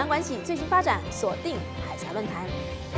岸关系最新发展，锁定海峡论坛。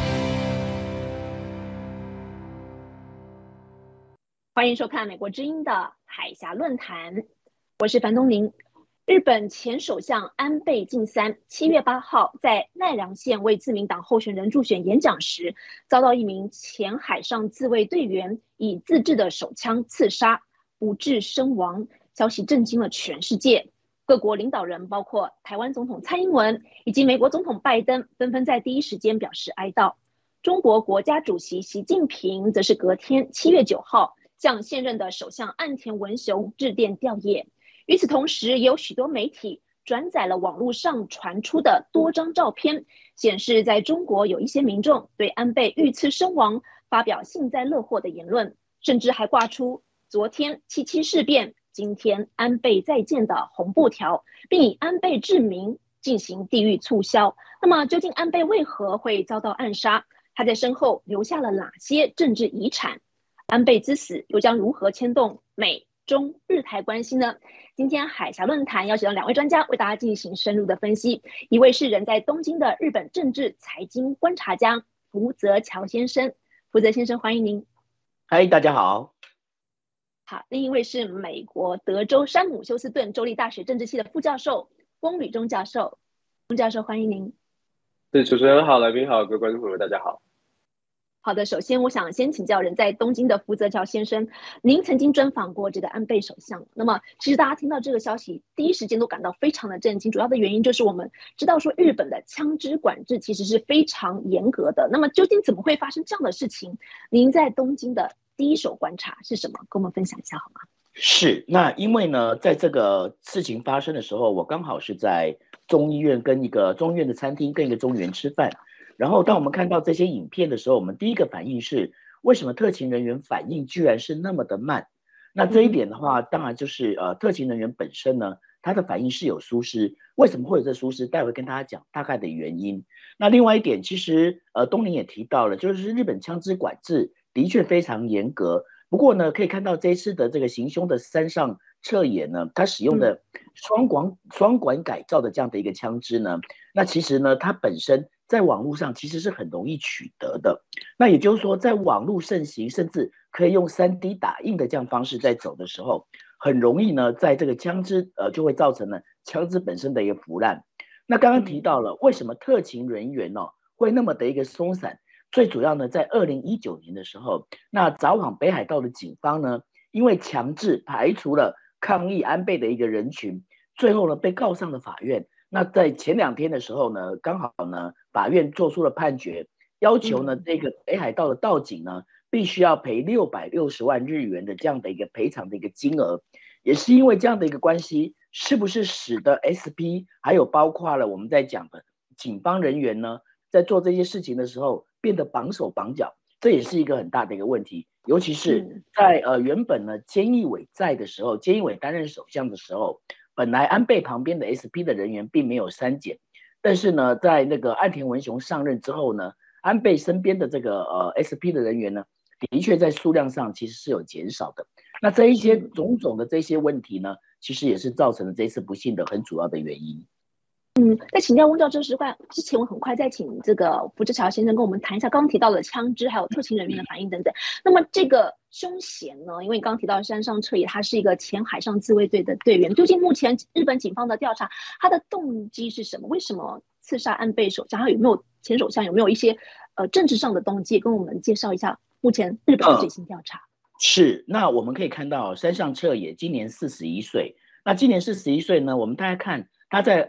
欢迎收看美国之音的海峡论坛，我是樊东宁。日本前首相安倍晋三7月8号在奈良县为自民党候选人助选演讲时，遭到一名前海上自卫队员以自制的手枪刺杀，不治身亡。消息震惊了全世界，各国领导人包括台湾总统蔡英文以及美国总统拜登纷纷在第一时间表示哀悼。中国国家主席习近平则是隔天7月9号向现任的首相岸田文雄致电吊唁。与此同时，也有许多媒体转载了网络上传出的多张照片，显示在中国有一些民众对安倍遇刺身亡发表幸灾乐祸的言论，甚至还挂出昨天7.7事变，今天安倍再见的红布条，并以安倍治民进行地域促销。那么究竟安倍为何会遭到暗杀？他在身后留下了哪些政治遗产？安倍之死又将如何牵动美中日台关系呢？今天海峡论坛邀请到2位专家为大家进行深入的分析。一位是人在东京的日本政治财经观察家福泽乔先生，福泽先生欢迎您。 嗨，大家好。 好，另一位是美国德州山姆休斯顿州立大学政治系的副教授翁履中教授，翁教授欢迎您。 对，主持人好，来宾好，各位观众朋友大家好。 好的，首先我想先请教人在东京的福泽乔先生，您曾经专访过这个安倍首相，那么其实大家听到这个消息第一时间都感到非常的震惊，主要的原因就是我们知道说日本的枪支管制其实是非常严格的，那么究竟怎么会发生这样的事情？您在东京的第一手观察是什么？跟我们分享一下好吗？ 是，那因为呢，在这个事情发生的时候，我刚好是在中医院跟一个中医院的餐厅跟一个中原吃饭。然后当我们看到这些影片的时候，我们第一个反应是，为什么特勤人员反应居然是那么的慢？那这一点的话，当然就是特勤人员本身呢，他的反应是有疏失。为什么会有这疏失？待会跟大家讲大概的原因。那另外一点，其实东宁也提到了，就是日本枪支管制的确非常严格。不过呢，可以看到这一次的这个行凶的山上彻也呢，他使用的双管改造的这样的一个枪支呢，那其实呢，它本身在网络上其实是很容易取得的。那也就是说，在网络盛行，甚至可以用3D 打印的这样方式在走的时候，很容易呢，在这个枪支就会造成了枪支本身的一个腐烂。那刚刚提到了为什么特勤人员会那么的一个松散？最主要呢，在2019年的时候，那札幌北海道的警方呢，因为强制排除了抗议安倍的一个人群，最后呢被告上了法院。那在前2天的时候呢，刚好呢法院做出了判决，要求呢这个北海道的道警呢必须要赔660万日元的这样的一个赔偿的一个金额。也是因为这样的一个关系，是不是使得 SP 还有包括了我们在讲的警方人员呢，在做这些事情的时候变得绑手绑脚？这也是一个很大的一个问题。尤其是在原本呢菅义伟在的时候，菅义伟担任首相的时候，本来安倍旁边的 SP 的人员并没有删减，但是呢，在那个岸田文雄上任之后呢，安倍身边的这个SP 的人员呢，的确在数量上其实是有减少的。那这一些种种的这些问题呢，其实也是造成了这次不幸的很主要的原因。 在请教翁教授之前，我很快再请这个福泽乔先生跟我们谈一下刚刚提到的枪支还有特勤人员的反应等等。那么这个凶嫌呢，因为刚刚提到山上彻也他是一个前海上自卫队的队员，究竟目前日本警方的调查，他的动机是什么？为什么刺杀安倍首相？还有没有前首相有没有一些政治上的动机？跟我们介绍一下目前日本的最新调查。 是，那我们可以看到山上彻也今年41岁。那今年41岁呢，我们大家看他在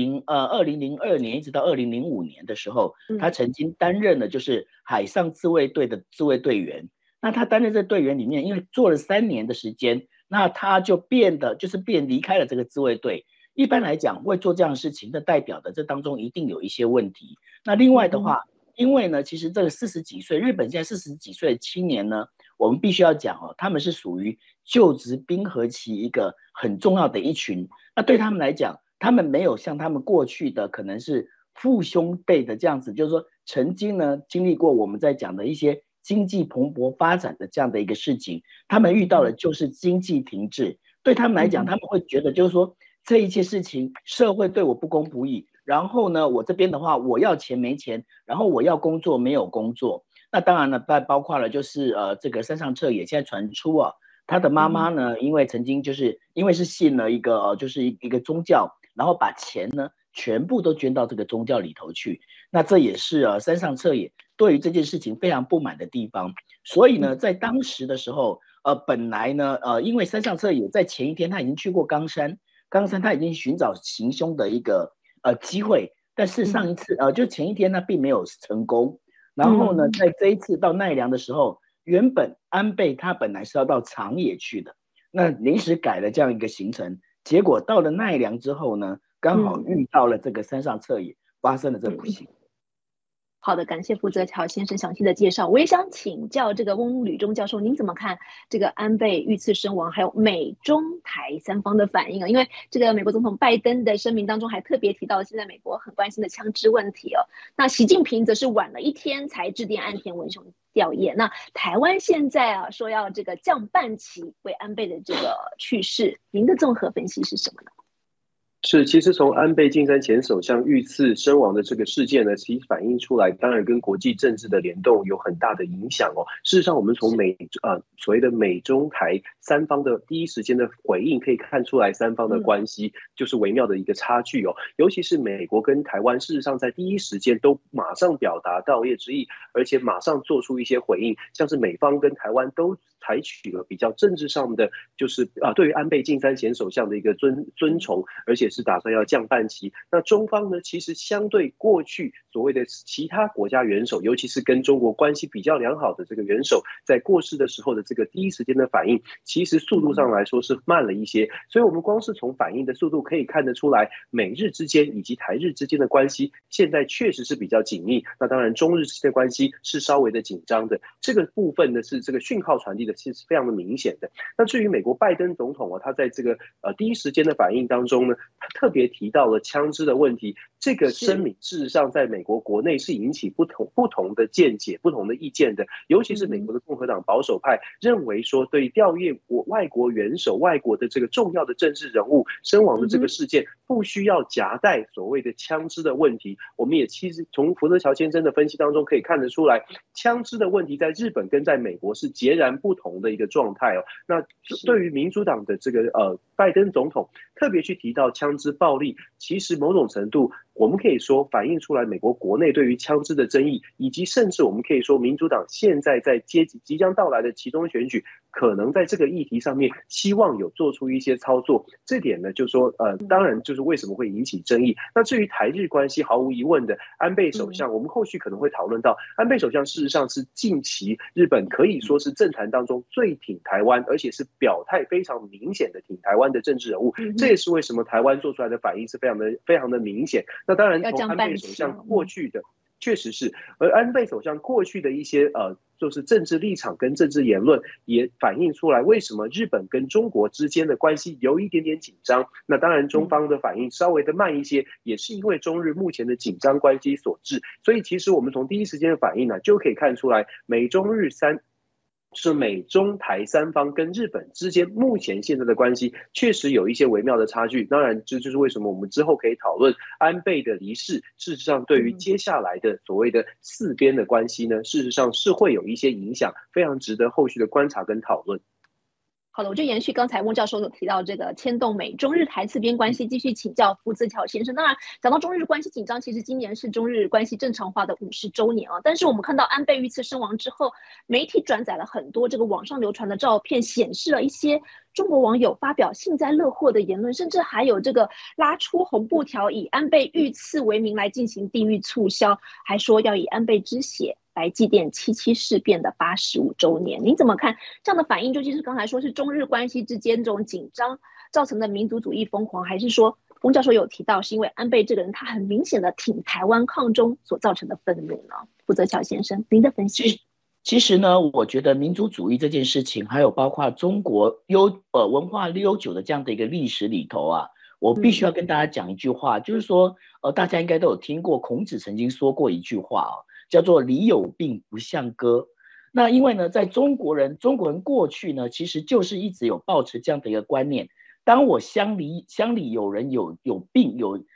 2002年一直到2005年的时候，他曾经担任了就是海上自卫队的自卫队员。那他担任这队员里面，因为做了3年的时间，那他就变离开了这个自卫队。一般来讲，会做这样的事情的代表的，这当中一定有一些问题。那另外的话，因为呢，其实这个40几岁，日本现在40几岁的青年呢，我们必须要讲他们是属于就职冰河期一个很重要的一群。那对他们来讲，他们没有像他们过去的可能是父兄辈的这样子，就是说曾经呢经历过我们在讲的一些经济蓬勃发展的这样的一个事情，他们遇到的就是经济停滞。对他们来讲，他们会觉得就是说这一切事情社会对我不公不义， 然后呢，我这边的话，我要钱没钱，然后我要工作没有工作。那当然了，包括了就是这个山上彻也现在传出啊，他的妈妈呢，因为曾经就是因为是信了一个就是一个宗教，然后把钱呢全部都捐到这个宗教里头去。那这也是山上彻也对于这件事情非常不满的地方。所以呢，在当时的时候，本来呢，因为山上彻也在前一天他已经去过冈山，他已经寻找行凶的一个机会，但是上一次就前一天呢并没有成功。然后呢，在这一次到奈良的时候，原本安倍他本来是要到长野去的，那临时改了这样一个行程，结果到了奈良之后呢，刚好遇到了这个山上彻也发生了这不幸。 好的，感谢福泽桥先生详细的介绍。我也想请教这个翁履中教授，您怎么看这个安倍遇刺身亡，还有美中台三方的反应啊？因为这个美国总统拜登的声明当中还特别提到，现在美国很关心的枪支问题哦。那习近平则是晚了一天才致电岸田文雄吊唁。那台湾现在说要这个降半旗为安倍的这个去世，您的综合分析是什么呢？ 是，其实从安倍晋三前首相遇刺身亡的这个事件呢，其实反映出来，当然跟国际政治的联动有很大的影响哦。事实上，我们从所谓的美中台三方的第一时间的回应，可以看出来三方的关系就是微妙的一个差距哦。尤其是美国跟台湾，事实上在第一时间都马上表达道歉之意，而且马上做出一些回应，像是美方跟台湾都采取了比较政治上的，就是对于安倍晋三前首相的一个尊崇，而且是打算要降半旗。那中方呢，其实相对过去所谓的其他国家元首，尤其是跟中国关系比较良好的这个元首，在过世的时候的这个第一时间的反应，其实速度上来说是慢了一些。所以我们光是从反应的速度可以看得出来，美日之间以及台日之间的关系现在确实是比较紧密。那当然中日之间的关系是稍微的紧张的，这个部分呢是这个讯号传递的其实是非常的明显的。那至于美国拜登总统他在这个第一时间的反应当中呢，他特别提到了枪支的问题。这个声明事实上在美国国内是引起不同的见解、不同的意见的，尤其是美国的共和党保守派认为说，对吊唁外国元首、外国的这个重要的政治人物身亡的这个事件，不需要夹带所谓的枪支的问题。我们也其实从福泽桥先生的分析当中可以看得出来，枪支的问题在日本跟在美国是截然不同的一个状态哦。那对于民主党的这个拜登总统特别去提到枪支暴力，其实某种程度我们可以说反映出来美国国内对于枪支的争议，以及甚至我们可以说民主党现在在即将到来的期中选举，可能在这个议题上面希望有做出一些操作。这点呢，就说当然就是为什么会引起争议。那至于台日关系，毫无疑问的，安倍首相，我们后续可能会讨论到，安倍首相事实上是近期日本可以说是政坛当中最挺台湾，而且是表态非常明显的挺台湾的政治人物。这也是为什么台湾做出来的反应是非常的明显。那当然从安倍首相过去的确实是，而安倍首相过去的一些就是政治立场跟政治言论也反映出来，为什么日本跟中国之间的关系有一点点紧张。那当然中方的反应稍微的慢一些，也是因为中日目前的紧张关系所致。所以其实我们从第一时间的反应呢，就可以看出来美中台三方跟日本之间目前现在的关系确实有一些微妙的差距。当然这就是为什么我们之后可以讨论安倍的离世，事实上对于接下来的所谓的四边的关系呢，事实上是会有一些影响，非常值得后续的观察跟讨论。 好的，我就延续刚才翁教授有提到这个牵动美中日台四边关系，继续请教福泽桥先生。当然，讲到中日关系紧张，其实今年是中日关系正常化的50周年啊。但是我们看到安倍遇刺身亡之后，媒体转载了很多这个网上流传的照片，显示了一些中国网友发表幸灾乐祸的言论，甚至还有这个拉出红布条，以安倍遇刺为名来进行地狱促销，还说要以安倍之血来祭奠7·7事变的85周年。您怎么看这样的反应？究竟是刚才说是中日关系之间这种紧张造成的民族主义疯狂，还是说翁教授有提到是因为安倍这个人他很明显的挺台湾抗中所造成的愤怒呢？福泽桥先生，您的分析。 其实呢，我觉得民族主义这件事情，还有包括中国文化悠久的这样的一个历史里头啊，我必须要跟大家讲一句话，就是说，大家应该都有听过孔子曾经说过一句话啊，叫做“礼有病，不向歌”。那因为呢，在中国人过去呢，其实就是一直有抱持这样的一个观念，当我乡里有人有病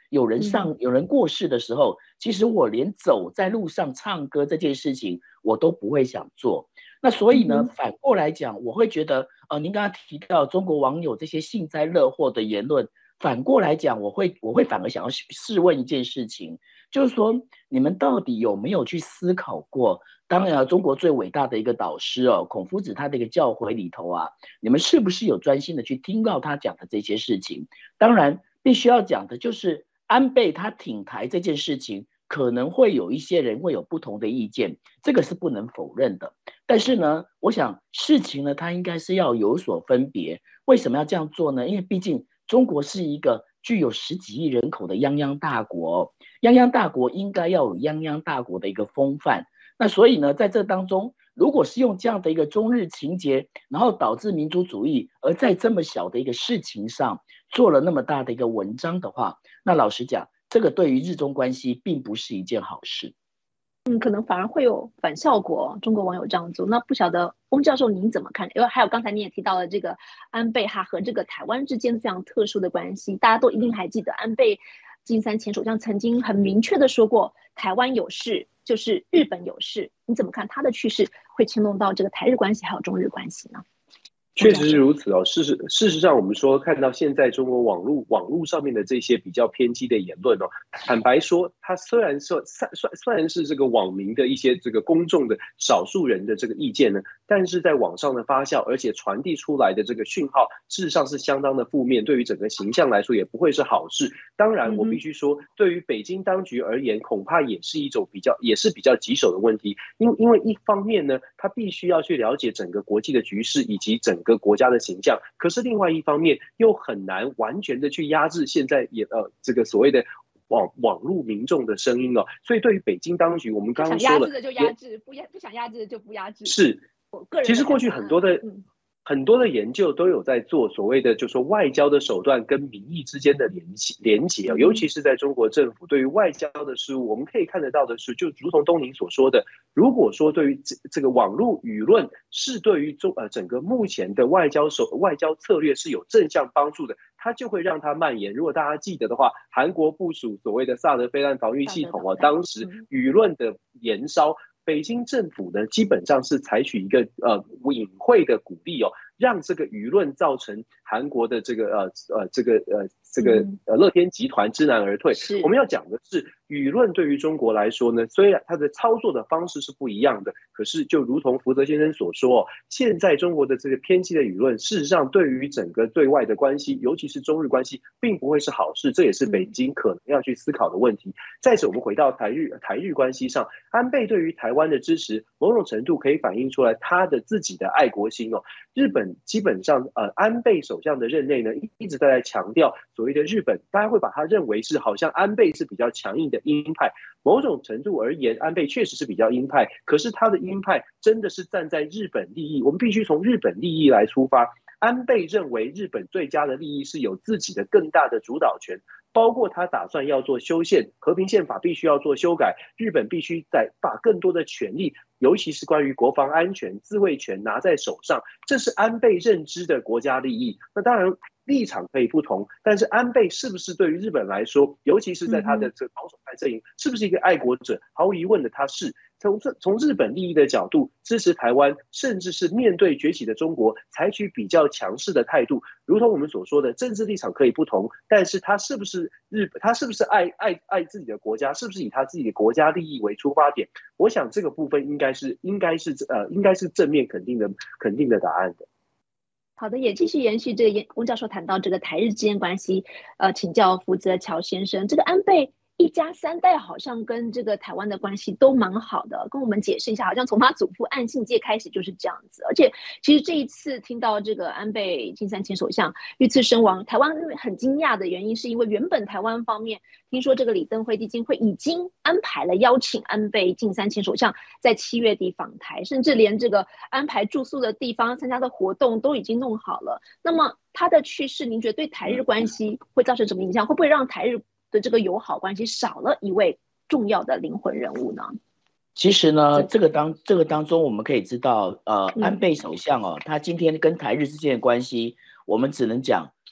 有人过世的时候，其实我连走在路上唱歌这件事情我都不会想做。那所以呢，反过来讲，我会觉得，您刚刚提到中国网友这些幸灾乐祸的言论，反过来讲，我会反而想要试问一件事情，就是说，你们到底有没有去思考过？当然，中国最伟大的一个导师孔夫子他的一个教诲里头啊，你们是不是有专心的去听到他讲的这些事情？当然，必须要讲的就是安倍他挺台这件事情，可能会有一些人会有不同的意见，这个是不能否认的。但是呢，我想事情呢，它应该是要有所分别。为什么要这样做呢？因为毕竟中国是一个具有10几亿人口的泱泱大国，泱泱大国应该要有泱泱大国的一个风范。那所以呢，在这当中，如果是用这样的一个中日情节，然后导致民族主义，而在这么小的一个事情上做了那么大的一个文章的话，那老实讲，这个对于日中关系并不是一件好事。 可能反而会有反效果。中国网友这样做，那不晓得翁教授您怎么看？因为还有刚才你也提到了这个安倍他和这个台湾之间非常特殊的关系，大家都一定还记得安倍晋三前首相曾经很明确的说过，台湾有事就是日本有事。你怎么看他的去世会牵动到这个台日关系还有中日关系呢？ 确实是如此哦。事实上，我们说看到现在中国网络上面的这些比较偏激的言论哦，坦白说，它虽然是这个网民的一些这个公众的少数人的这个意见呢，但是在网上的发酵，而且传递出来的这个讯号，事实上是相当的负面，对于整个形象来说也不会是好事。当然，我必须说，对于北京当局而言，恐怕也是比较棘手的问题，因为一方面呢，他必须要去了解整个国际的局势以及整个国家的形象，可是另外一方面又很难完全的去压制现在这个所谓的网络民众的声音哦。所以对于北京当局，我们刚刚说了， 想压制的就压制，不想压制的就不压制。 是，其实过去很多的研究都有在做所谓的就是说外交的手段跟民意之间的连结，尤其是在中国政府对于外交的事务，我们可以看得到的是，就如同东宁所说的，如果说对于这个网络舆论是对于整个目前的外交策略是有正向帮助的，它就会让它蔓延。如果大家记得的话，韩国部署所谓的萨德飞弹防御系统当时舆论的延烧，北京政府呢，基本上是采取一个隐晦的鼓励哦，让这个舆论造成韩国的这个乐天集团知难而退。我们要讲的是，舆论对于中国来说呢，虽然它的操作的方式是不一样的，可是就如同福泽先生所说，现在中国的这个偏激的舆论，事实上对于整个对外的关系，尤其是中日关系，并不会是好事，这也是北京可能要去思考的问题。再者，我们回到台日关系上，安倍对于台湾的支持，某种程度可以反映出来他的自己的爱国心哦。日本基本上安倍首相的任内呢，一直在强调所谓的日本，大家会把他认为是好像安倍是比较强硬的鹰派。某种程度而言，安倍确实是比较鹰派，可是他的鹰派真的是站在日本利益，我们必须从日本利益来出发。安倍认为日本最佳的利益是有自己的更大的主导权，包括他打算要做修宪，和平宪法必须要做修改，日本必须把更多的权利，尤其是关于国防安全、自卫权拿在手上，这是安倍认知的国家利益。那当然立场可以不同，但是安倍是不是对于日本来说，尤其是在他的这个保守派阵营，是不是一个爱国者？毫无疑问的，他是。从日本利益的角度支持台湾，甚至是面对崛起的中国采取比较强势的态度。如同我们所说的，政治立场可以不同，但是他是不是爱自己的国家，是不是以他自己的国家利益为出发点？我想这个部分应该是正面肯定的答案的。 好的，也继续延续这个翁教授谈到这个台日之间关系，请教福泽桥先生，这个安倍一家3代好像跟这个台湾的关系都蛮好的，跟我们解释一下，好像从他祖父岸信介开始就是这样子。而且其实这一次听到这个安倍晋三前首相遇刺身亡，台湾很惊讶的原因是因为原本台湾方面听说这个李登辉基金会已经安排了邀请安倍晋三前首相在7月底访台，甚至连这个安排住宿的地方、参加的活动都已经弄好了。那么他的去世，您觉得对台日关系会造成什么影响？会不会让台日的这个友好关系少了一位重要的灵魂人物呢？ 其实呢，这个当中我们可以知道，安倍首相他今天跟台日之间的关系，我们只能讲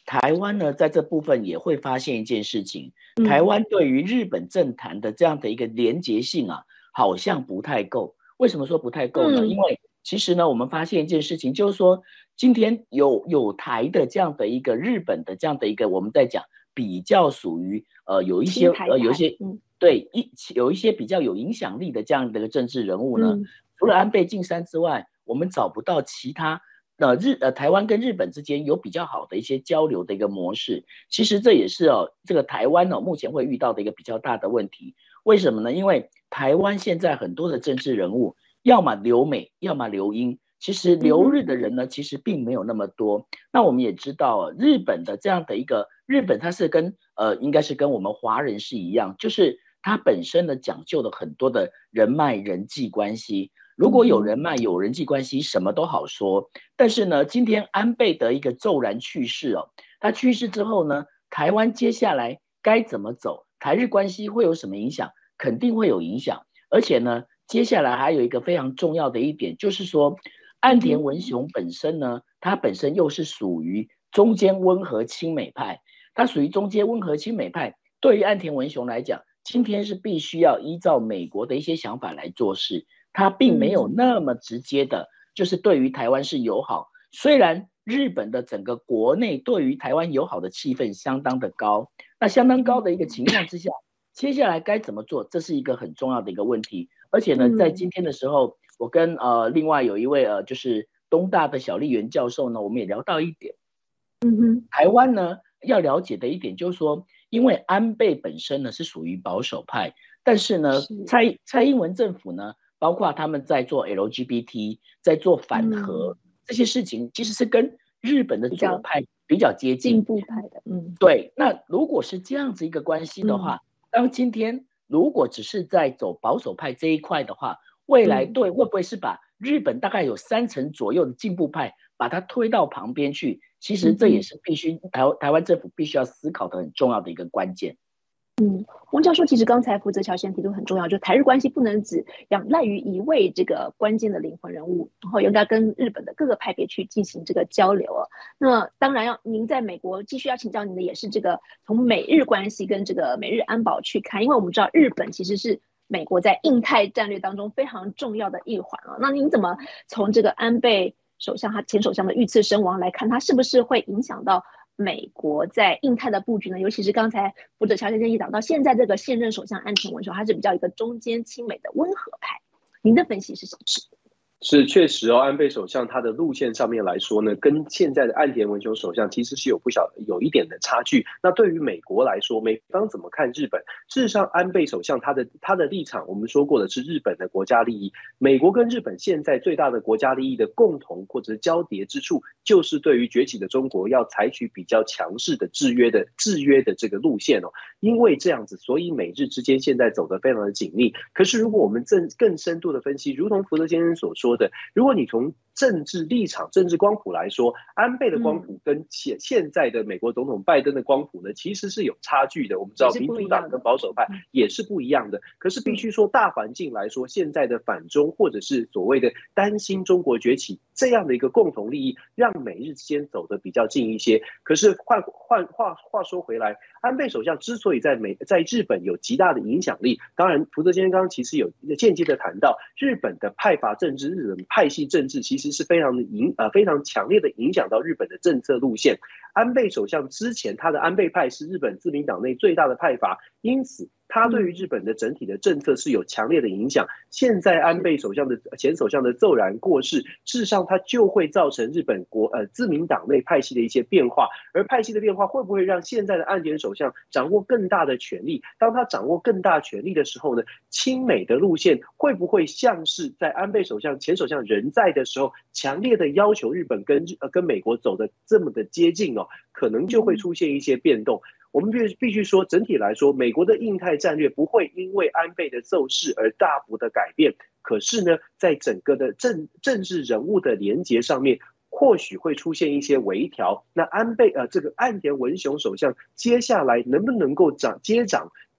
台湾呢在这部分也会发现一件事情，台嗯湾对于日本政坛的这样的一个连结性啊，好像不太够。为什么说不太够呢？因嗯为其实呢，我们发现一件事情，就是说今天有台的这样的一个日本的这样的一个，我们在讲比较属于有一些亲台派， 有一些对有一些比较有影响力的这样的一个政治人物呢，除了安倍晋三之外，我们找不到其他台湾跟日本之间有比较好的一些交流的一个模式。其实这也是这个台湾目前会遇到的一个比较大的问题。为什么呢？因为台湾现在很多的政治人物，要么留美，要么留英。其实留日的人呢，其实并没有那么多。那我们也知道，日本的这样的一个日本，它是应该是跟我们华人是一样，就是它本身呢讲究了很多的人脉人际关系。如果有人脉有人际关系，什么都好说。但是呢，今天安倍的一个骤然去世他去世之后呢，台湾接下来该怎么走？台日关系会有什么影响？肯定会有影响。而且呢，接下来还有一个非常重要的一点，就是说，岸田文雄本身呢，他本身又是属于中间温和亲美派，他属于中间温和亲美派。对于岸田文雄来讲，今天是必须要依照美国的一些想法来做事。他并没有那么直接的，就是对于台湾是友好。虽然日本的整个国内对于台湾友好的气氛相当的高，那相当高的一个情况之下，接下来该怎么做，这是一个很重要的一个问题。而且呢，在今天的时候，我跟另外有一位就是东大的小笠原教授呢，我们也聊到一点，台湾呢要了解的一点就是说，因为安倍本身呢是属于保守派，但是呢蔡英文政府呢，包括他们在做 LGBT， 在做反核这些事情，其实是跟日本的左派比较接近， 进步派的。 对。那如果是这样子一个关系的话，当今天如果只是在走保守派这一块的话，未来会不会是把日本大概有30%左右的进步派把它推到旁边去？其实这也是必须台湾政府必须要思考的很重要的一个关键。 翁教授，其实刚才福泽桥先提出很重要，就是台日关系不能只仰赖于一位这个关键的灵魂人物，然后应该跟日本的各个派别去进行这个交流。那当然您在美国继续要请教您的也是这个从美日关系跟这个美日安保去看，因为我们知道日本其实是美国在印太战略当中非常重要的一环那您怎么从这个安倍首相他前首相的遇刺身亡来看，他是不是会影响到美国在印太的布局呢？尤其是刚才福泽桥先生也讲到，现在这个现任首相岸田文雄，他是比较一个中间亲美的温和派。您的分析是什么？ 是确实安倍首相他的路线上面来说呢，跟现在的岸田文雄首相其实是有一点的差距。那对于美国来说，美方怎么看日本？事实上，安倍首相他的立场，我们说过的是日本的国家利益。美国跟日本现在最大的国家利益的共同或者是交叠之处，就是对于崛起的中国要采取比较强势的制约的这个路线因为这样子，所以美日之间现在走得非常的紧密。可是如果我们更深度的分析，如同福泽先生所说的，如果你从政治立场、政治光谱来说，安倍的光谱跟现在的美国总统拜登的光谱呢，其实是有差距的。我们知道民主党跟保守派也是不一样的。可是必须说，大环境来说，现在的反中或者是所谓的担心中国崛起这样的一个共同利益，让美日之间走得比较近一些。可是话说回来，安倍首相之所以在日本有极大的影响力，当然福泽先生刚刚其实有间接的谈到，日本的派阀政治、日本派系政治其实是非常强烈的影响到日本的政策路线。安倍首相之前他的安倍派是日本自民党内最大的派阀，因此他对于日本的整体的政策是有强烈的影响。现在安倍前首相的骤然过世，事实上它就会造成日本自民党内派系的一些变化，而派系的变化会不会让现在的岸田首相掌握更大的权力？当他掌握更大权力的时候呢，亲美的路线会不会像是在安倍前首相人在的时候，强烈的要求日本跟美国走的这么的接近可能就会出现一些变动。我们必须说，整体来说，美国的印太战略不会因为安倍的奏事而大幅的改变。可是呢，在整个的政治人物的连结上面，或许会出现一些微调。那这个岸田文雄首相接下来能不能够接掌，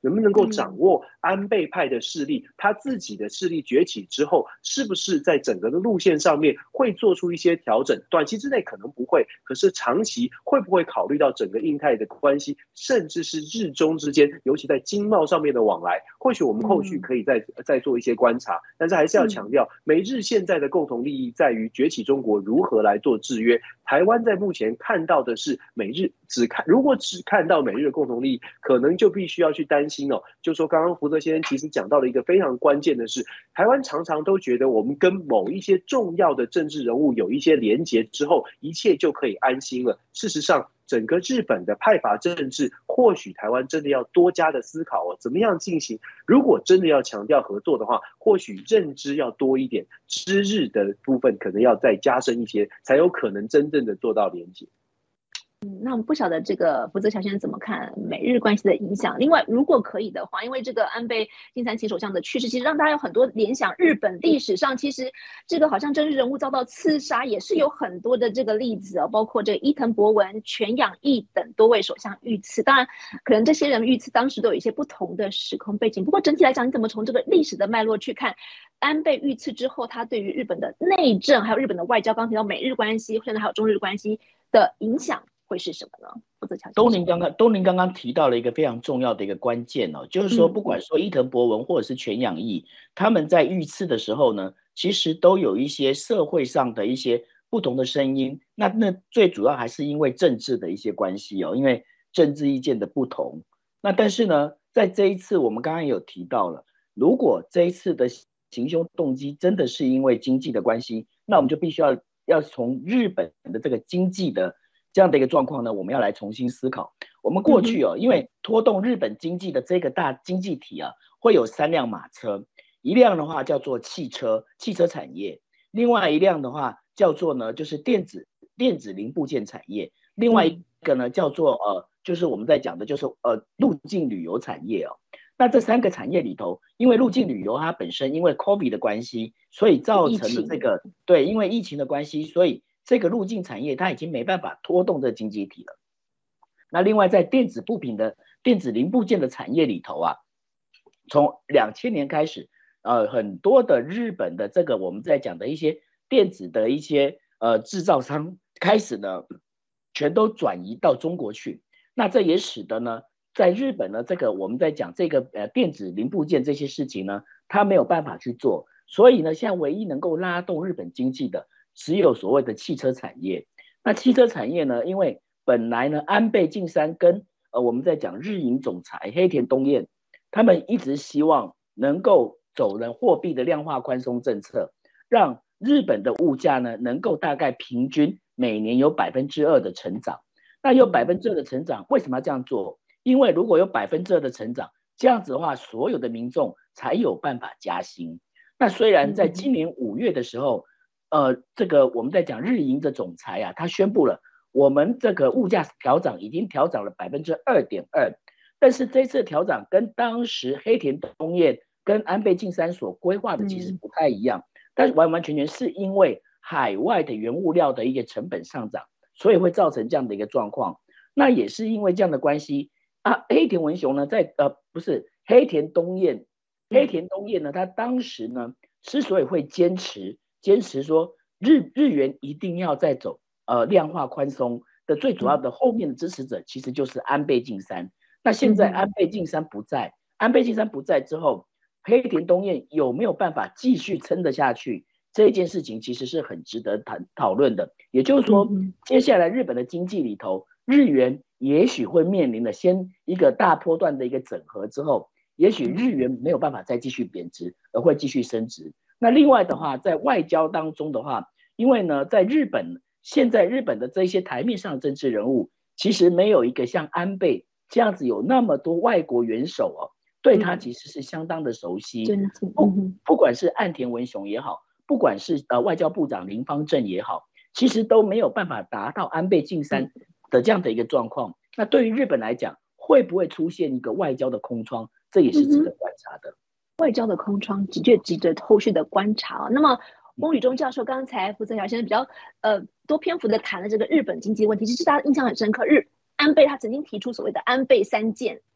能不能够掌握安倍派的势力，他自己的势力崛起之后，是不是在整个的路线上面会做出一些调整？短期之内可能不会，可是长期会不会考虑到整个印太的关系，甚至是日中之间，尤其在经贸上面的往来，或许我们后续可以再做一些观察。但是还是要强调，美日现在的共同利益在于崛起中国如何来做制约。台湾在目前看到的是美日如果只看到美日的共同利益，可能就必须要去担心哦。就说刚刚福泽先生其实讲到了一个非常关键的是，台湾常常都觉得我们跟某一些重要的政治人物有一些连结之后，一切就可以安心了。事实上，整个日本的派阀政治，或许台湾真的要多加的思考哦，怎么样进行？如果真的要强调合作的话，或许认知要多一点，知日的部分可能要再加深一些，才有可能真正的做到连结。 那我们不晓得这个福泽桥先生怎么看美日关系的影响。另外，如果可以的话，因为这个安倍晋三前首相的去世，其实让大家有很多联想。日本历史上其实这个好像政治人物遭到刺杀，也是有很多的这个例子哦，包括这个伊藤博文、泉养义等多位首相遇刺。当然，可能这些人遇刺当时都有一些不同的时空背景。不过整体来讲，你怎么从这个历史的脉络去看安倍遇刺之后，他对于日本的内政，还有日本的外交，刚提到美日关系，甚至还有中日关系的影响会是什么呢？ 东林刚刚提到了一个非常重要的一个关键哦，就是说不管说伊藤博文或者是泉养义，他们在遇刺的时候呢，其实都有一些社会上的一些不同的声音。那最主要还是因为政治的一些关系哦，因为政治意见的不同。那但是呢，在这一次我们刚刚有提到了，如果这一次的行凶动机真的是因为经济的关系，那我们就必须要从日本的这个经济的这样的一个状况呢，我们要来重新思考。我们过去因为拖动日本经济的这个大经济体啊，会有3辆马车，一辆的话叫做汽车产业，另外一辆的话叫做呢就是电子零部件产业，另外一个呢叫做就是我们在讲的就是入境旅游产业哦。那这3个产业里头，因为入境旅游它本身因为 COVID 的关系，所以造成了这个对，因为疫情的关系，所以这个入境产业它已经没办法拖动这经济体了。那另外在电子部品的电子零部件的产业里头啊，从2000年开始，很多的日本的这个我们在讲的一些电子的一些制造商开始呢，全都转移到中国去。那这也使得呢，在日本呢，这个我们在讲这个电子零部件这些事情呢，它没有办法去做。所以呢，现在唯一能够拉动日本经济的，只有所谓的汽车产业。那汽车产业呢，因为本来呢，安倍晋三跟我们在讲日银总裁黑田东彦，他们一直希望能够走人货币的量化宽松政策，让日本的物价呢能够大概平均每年有2%的成长。那有2%的成长，为什么要这样做？因为如果有2%的成长，这样子的话，所有的民众才有办法加薪。那虽然在今年5月的时候，这个我们在讲日银的总裁啊，他宣布了我们这个物价调涨已经调涨了2.2%，但是这次调涨跟当时黑田东彦跟安倍晋三所规划的其实不太一样，但是完完全全是因为海外的原物料的一个成本上涨，所以会造成这样的一个状况。那也是因为这样的关系啊，黑田文雄呢，不是黑田东彦呢，他当时呢之所以会坚持说日元一定要再走量化宽松的最主要的后面的支持者其实就是安倍晋三。那现在安倍晋三不在之后，黑田东彦有没有办法继续撑得下去？这件事情其实是很值得讨论的。也就是说，接下来日本的经济里头，日元也许会面临了先一个大波段的一个整合之后，也许日元没有办法再继续贬值，而会继续升值。那另外的话，在外交当中的话，因为呢，在现在日本的这些台面上的政治人物，其实没有一个像安倍这样子有那么多外国元首对他其实是相当的熟悉。不管是岸田文雄也好，不管是外交部长林芳正也好，其实都没有办法达到安倍晋三的这样的一个状况。那对于日本来讲，会不会出现一个外交的空窗？这也是值得观察的。 外交的空窗的确值得后续的观察。那么翁宇中教授刚才福泽桥先生比较多篇幅的谈了这个日本经济问题，其实大家印象很深刻。安倍他曾经提出所谓的安倍3件，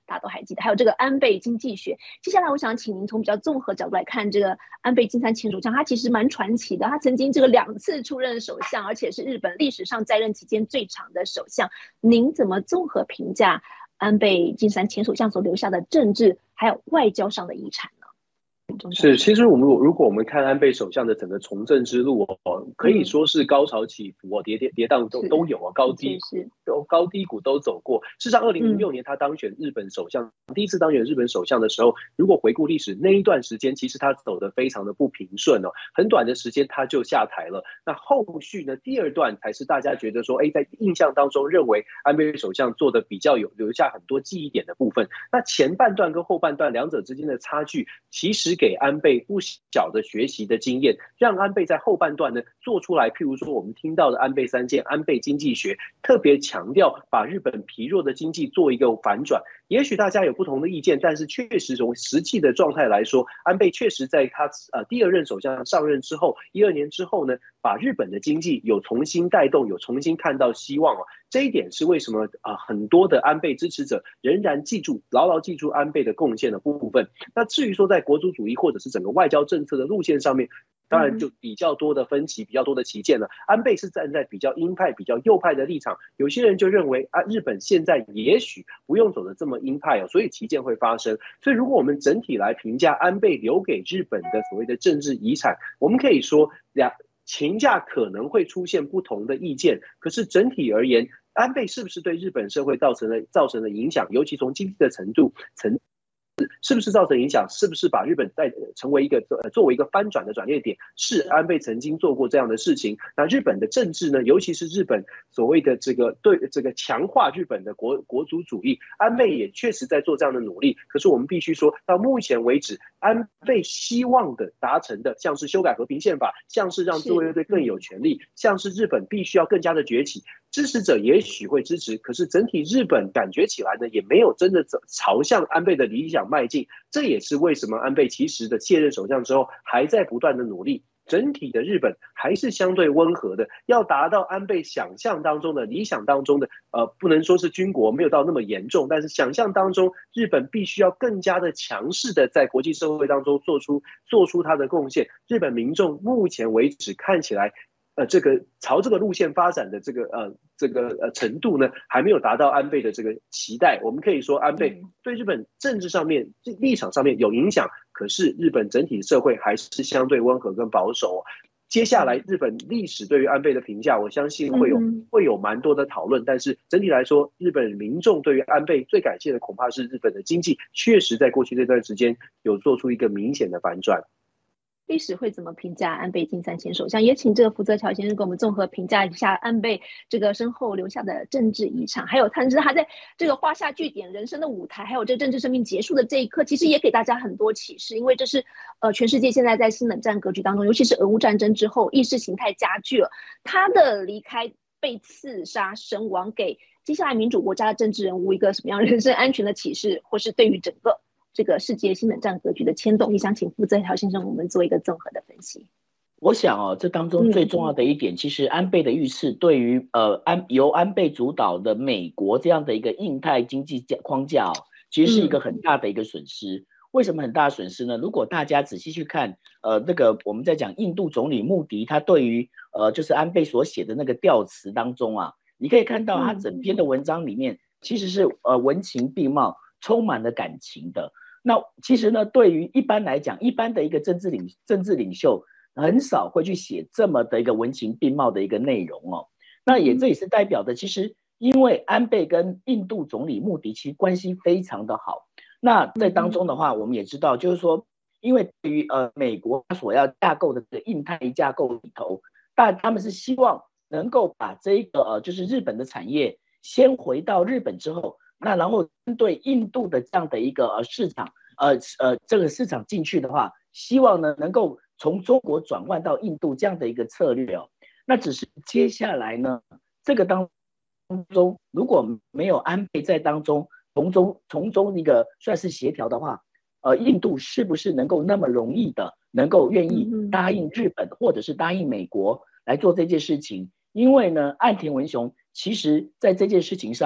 大家都还记得，还有这个安倍经济学。接下来我想请您从比较综合角度来看这个安倍晋三前首相，他其实蛮传奇的，他曾经这个2次出任首相，而且是日本历史上在任期间最长的首相。您怎么综合评价安倍晋三前首相所留下的政治还有外交上的遗产呢？ 是，其实如果我们看安倍首相的整个从政之路可以说是高潮起伏跌宕都有高低谷都走过。事实上，2006年他当选日本首相，第一次当选日本首相的时候，如果回顾历史，那一段时间其实他走得非常的不平顺很短的时间他就下台了。那后续呢，第2段才是大家觉得说，在印象当中认为安倍首相做的比较留下很多记忆点的部分。那前半段跟后半段两者之间的差距，其实给安倍不小的学习的经验，让安倍在后半段呢做出来，譬如说我们听到的安倍3件、安倍经济学，特别强调把日本疲弱的经济做一个反转。也许大家有不同的意见，但是确实从实际的状态来说，安倍确实在他第2任首相上任之后，12年之后呢，把日本的经济有重新带动，有重新看到希望这一点是为什么很多的安倍支持者仍然牢牢记住安倍的贡献的部分。那至于说在国族主义或者是整个外交政策的路线上面，当然就比较多的分歧，比较多的歧见了。安倍是站在比较鹰派、比较右派的立场，有些人就认为日本现在也许不用走得这么鹰派所以歧见会发生。所以如果我们整体来评价安倍留给日本的所谓的政治遗产，我们可以说评价可能会出现不同的意见，可是整体而言，安倍是不是对日本社会造成了影响，尤其从经济的程度是不是造成影响？是不是把日本成为作为一个翻转的转捩点？是安倍曾经做过这样的事情。那日本的政治呢？尤其是日本所谓的对这个强化日本的国族主义，安倍也确实在做这样的努力。可是我们必须说，到目前为止，安倍希望的达成的，像是修改和平宪法，像是让自卫队更有权利，像是日本必须要更加的崛起。支持者也许会支持，可是整体日本感觉起来呢，也没有真的朝向安倍的理想迈进。这也是为什么安倍其实的卸任首相之后，还在不断的努力。整体的日本还是相对温和的，要达到安倍想象当中的理想当中的不能说是军国，没有到那么严重，但是想象当中日本必须要更加的强势的在国际社会当中做出它的贡献。日本民众目前为止看起来朝这个路线发展的这个程度呢，还没有达到安倍的这个期待。我们可以说安倍对日本政治上面立场上面有影响，可是日本整体社会还是相对温和跟保守接下来日本历史对于安倍的评价，我相信会有蛮多的讨论，但是整体来说，日本民众对于安倍最感谢的恐怕是日本的经济确实在过去这段时间有做出一个明显的反转。 历史会怎么评价安倍晋三前首相？也请这个福泽桥先生给我们综合评价一下安倍这个身后留下的政治遗产，还有他在这个画下句点人生的舞台，还有这政治生命结束的这一刻，其实也给大家很多启示。因为这是全世界现在在新冷战格局当中，尤其是俄乌战争之后，意识形态加剧了，他的离开被刺杀身亡，给接下来民主国家的政治人物一个什么样人身安全的启示，或是对于整个这个世界新冷战格局的牵动，也想请福泽桥先生我们做一个综合的分析。 我想这当中最重要的一点，其实安倍的遇刺对于由安倍主导的美国这样的一个印太经济框架其实是一个很大的一个损失。为什么很大的损失呢？如果大家仔细去看我们在讲印度总理穆迪他对于就是安倍所写的那个调词当中你可以看到他整篇的文章里面其实是文情并茂，充满了感情的。那其实呢，对于一般来讲，一般的一个政治领袖很少会去写这么的一个文情并茂的一个内容那这也是代表的，其实因为安倍跟印度总理穆迪其实关系非常的好。那在当中的话，我们也知道，就是说，因为对于美国所要架构的这个印太架构里头，但他们是希望能够把这个就是日本的产业先回到日本之后，那然后针对印度的这样的一个市场这个市场进去的话，希望呢能够从中国转换到印度这样的一个策略那只是接下来呢这个当中如果没有安倍在当中从中一个算是协调的话印度是不是能够那么容易的能够愿意答应日本或者是答应美国来做这件事情？因为呢岸田文雄其实在这件事情上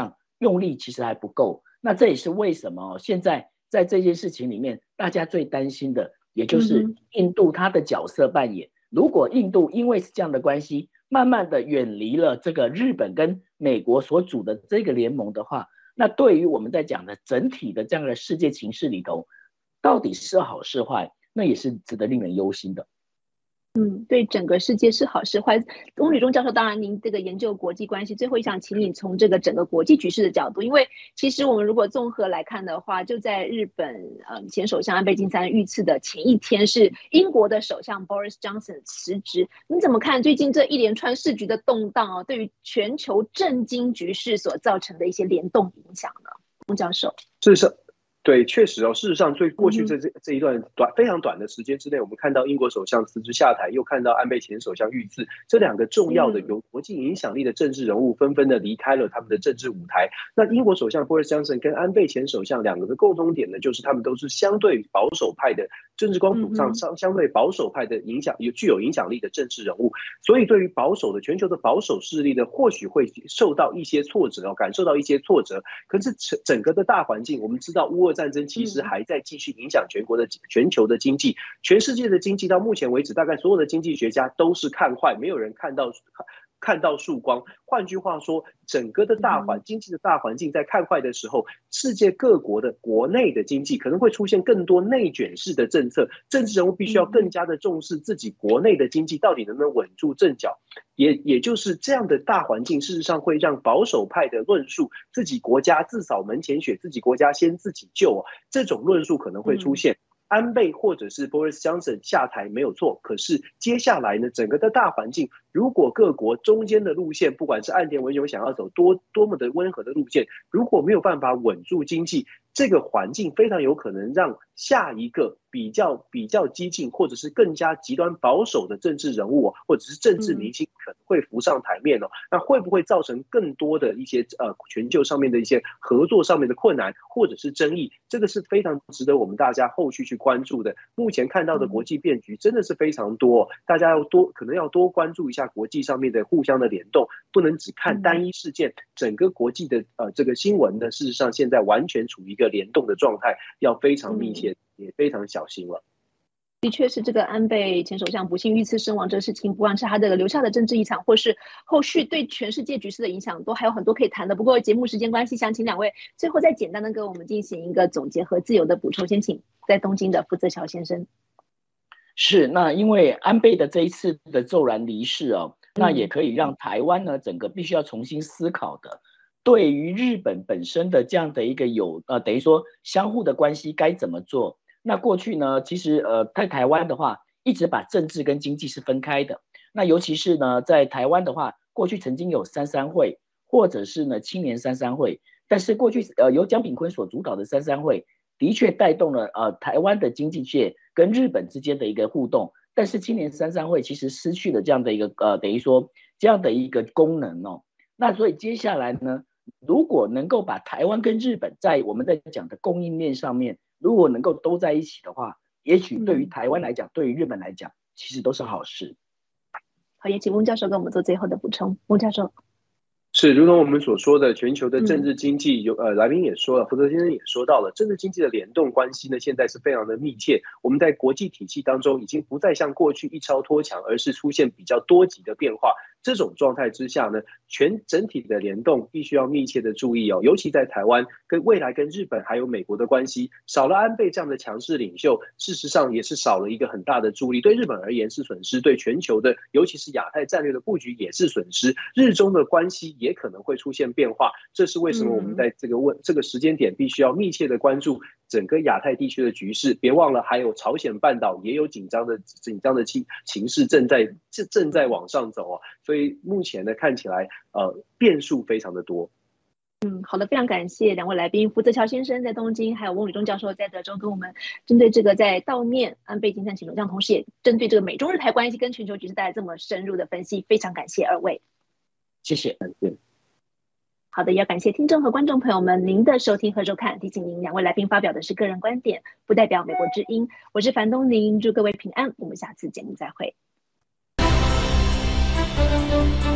用力其实还不够。那这也是为什么现在在这件事情里面，大家最担心的，也就是印度它的角色扮演。如果印度因为是这样的关系，慢慢的远离了这个日本跟美国所组的这个联盟的话，那对于我们在讲的整体的这样的世界情势里头，到底是好是坏，那也是值得令人忧心的。 对整个世界是好是坏？翁履中教授，当然您这个研究国际关系，最后想请你从这个整个国际局势的角度，因为其实我们如果综合来看的话，就在日本前首相安倍晋三遇刺的前一天，是英国的首相 Boris Johnson 辞职。你怎么看最近这一连串世局的动荡对于全球政经局势所造成的一些联动影响呢？翁教授， 对，确实事实上，过去这一段非常短的时间之内，我们看到英国首相辞职下台，又看到安倍前首相遇刺，这两个重要的有国际影响力的政治人物纷纷的离开了他们的政治舞台。那英国首相 Boris Johnson 跟安倍前首相两个的共同点呢，就是他们都是相对保守派的政治光谱上相对保守派的具有影响力的政治人物，所以对于全球的保守势力呢，或许会受到一些挫折感受到一些挫折。可是整个的大环境，我们知道乌俄战争其实还在继续影响全球的经济，全世界的经济到目前为止，大概所有的经济学家都是看坏，没有人看到曙光。换句话说，整个的经济的大环境在看坏的时候，世界各国的国内的经济可能会出现更多内卷式的政策，政治人物必须要更加的重视自己国内的经济到底能不能稳住阵脚。也就是这样的大环境，事实上会让保守派的论述自己国家自扫门前雪，自己国家先自己救这种论述可能会出现。安倍或者是 Boris Johnson 下台没有错，可是接下来呢，整个的大环境，如果各国中间的路线，不管是岸田文雄想要走多么的温和的路线，如果没有办法稳住经济，这个环境非常有可能让下一个比较激进或者是更加极端保守的政治人物或者是政治明星可能会浮上台面那会不会造成更多的一些全球上面的一些合作上面的困难或者是争议？这个是非常值得我们大家后续去关注的。目前看到的国际变局真的是非常多大家可能要多关注一下国际上面的互相的联动，不能只看单一事件。整个国际的这个新闻呢，事实上现在完全处于一个联动的状态，要非常密切也非常小心了。 的确是这个安倍前首相不幸遇刺身亡这个事情，不管是他的留下的政治遗产，或是后续对全世界局势的影响，都还有很多可以谈的。不过节目时间关系，想请两位最后再简单的跟我们进行一个总结和自由的补充。先请在东京的福泽桥先生。 是，那因为安倍的这一次的骤然离世那也可以让台湾呢整个必须要重新思考的，对于日本本身的这样的一个等于说相互的关系该怎么做。那过去呢，其实在台湾的话，一直把政治跟经济是分开的。那尤其是呢，在台湾的话，过去曾经有33会，或者是呢青年33会，但是过去由江炳坤所主导的33会，的确带动了台湾的经济界跟日本之间的一个互动。但是青年33会其实失去了这样的一个等于说这样的一个功能那所以接下来呢，如果能够把台湾跟日本在我们在讲的供应链上面，如果能够都在一起的话，也许对于台湾来讲，对于日本来讲，其实都是好事。 好，也请翁教授跟我们做最后的补充。翁教授。 是，如同我们所说的，全球的政治经济来宾也说了，福泽先生也说到了，政治经济的联动关系呢，现在是非常的密切。我们在国际体系当中，已经不再像过去一超脱强，而是出现比较多级的变化。这种状态之下呢，整体的联动必须要密切的注意尤其在台湾未来跟日本还有美国的关系，少了安倍这样的强势领袖，事实上也是少了一个很大的助力。对日本而言是损失，对全球的尤其是亚太战略的布局也是损失。日中的关系也可能会出现变化，这是为什么我们在这个时间点必须要密切的关注整个亚太地区的局势。别忘了还有朝鲜半岛也有紧张的情势正在往上走所以目前呢看起来变数非常的多。 好的，非常感谢两位来宾，福泽桥先生在东京，还有翁履中教授在德州，跟我们针对这个在悼念安倍晋三前首相，同时也针对这个美中日台关系跟全球局势带来这么深入的分析，非常感谢二位。 谢谢。 好的，也要感谢听众和观众朋友们您的收听和收看。提醒您，两位来宾发表的是个人观点，不代表美国之音。我是樊东宁，祝各位平安，我们下次节目再会。